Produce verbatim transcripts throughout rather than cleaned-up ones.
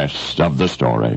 rest of the story.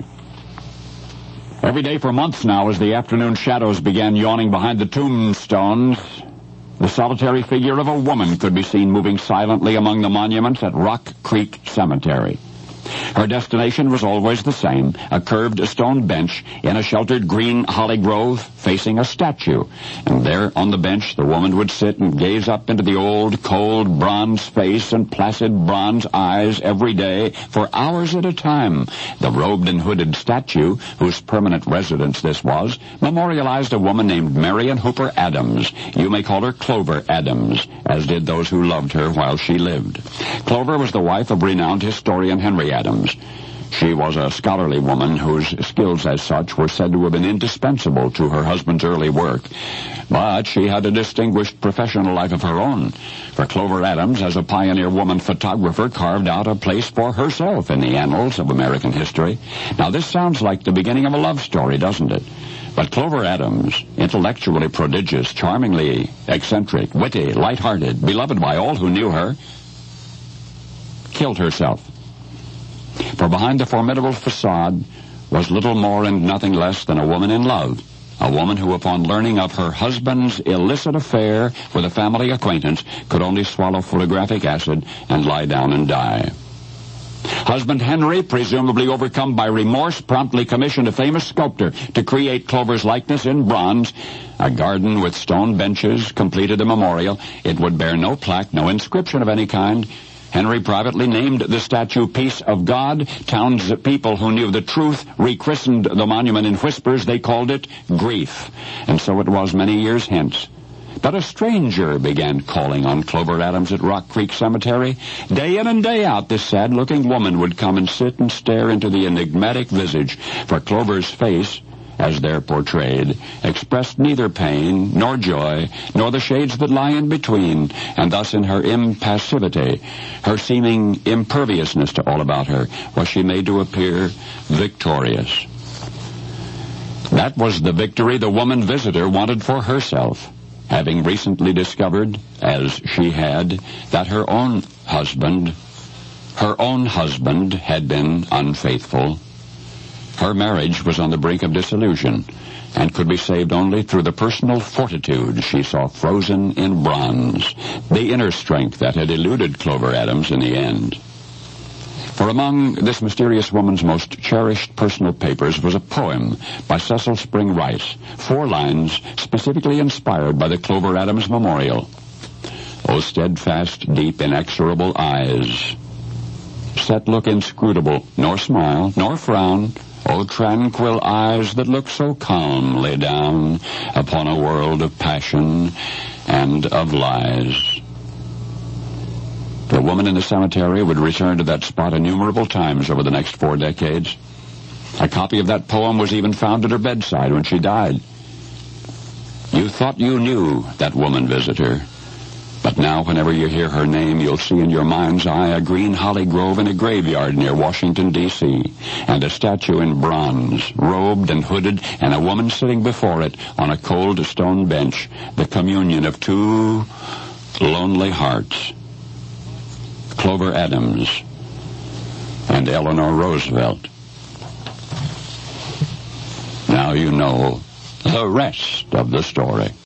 Every day for months now, as the afternoon shadows began yawning behind the tombstones, the solitary figure of a woman could be seen moving silently among the monuments at Rock Creek Cemetery. Her destination was always the same, a curved stone bench in a sheltered green holly grove facing a statue. And there on the bench the woman would sit and gaze up into the old, cold bronze face and placid bronze eyes every day for hours at a time. The robed and hooded statue, whose permanent residence this was, memorialized a woman named Marion Hooper Adams. You may call her Clover Adams, as did those who loved her while she lived. Clover was the wife of renowned historian Henry Adams. She was a scholarly woman whose skills as such were said to have been indispensable to her husband's early work. But she had a distinguished professional life of her own, for Clover Adams, as a pioneer woman photographer, carved out a place for herself in the annals of American history. Now, this sounds like the beginning of a love story, doesn't it? But Clover Adams, intellectually prodigious, charmingly eccentric, witty, light-hearted, beloved by all who knew her, killed herself. For behind the formidable facade was little more and nothing less than a woman in love, a woman who, upon learning of her husband's illicit affair with a family acquaintance, could only swallow photographic acid and lie down and die. Husband Henry, presumably overcome by remorse, promptly commissioned a famous sculptor to create Clover's likeness in bronze. A garden with stone benches completed the memorial. It would bear no plaque, no inscription of any kind. Henry privately named the statue Peace of God. Townspeople who knew the truth rechristened the monument in whispers. They called it Grief. And so it was many years hence. But a stranger began calling on Clover Adams at Rock Creek Cemetery. Day in and day out, this sad-looking woman would come and sit and stare into the enigmatic visage, for Clover's face, as there portrayed, expressed neither pain, nor joy, nor the shades that lie in between, and thus in her impassivity, her seeming imperviousness to all about her, was she made to appear victorious. That was the victory the woman visitor wanted for herself, having recently discovered, as she had, that her own husband, her own husband had been unfaithful. Her marriage was on the brink of dissolution and could be saved only through the personal fortitude she saw frozen in bronze, the inner strength that had eluded Clover Adams in the end. For among this mysterious woman's most cherished personal papers was a poem by Cecil Spring Rice, four lines specifically inspired by the Clover Adams Memorial. O steadfast, deep, inexorable eyes, set look inscrutable, nor smile, nor frown, O tranquil eyes that look so calmly down upon a world of passion and of lies. The woman in the cemetery would return to that spot innumerable times over the next four decades. A copy of that poem was even found at her bedside when she died. You thought you knew that woman visitor, but now whenever you hear her name, you'll see in your mind's eye a green holly grove in a graveyard near Washington, D C, and a statue in bronze, robed and hooded, and a woman sitting before it on a cold stone bench, the communion of two lonely hearts. Clover Adams and Eleanor Roosevelt. Now you know the rest of the story.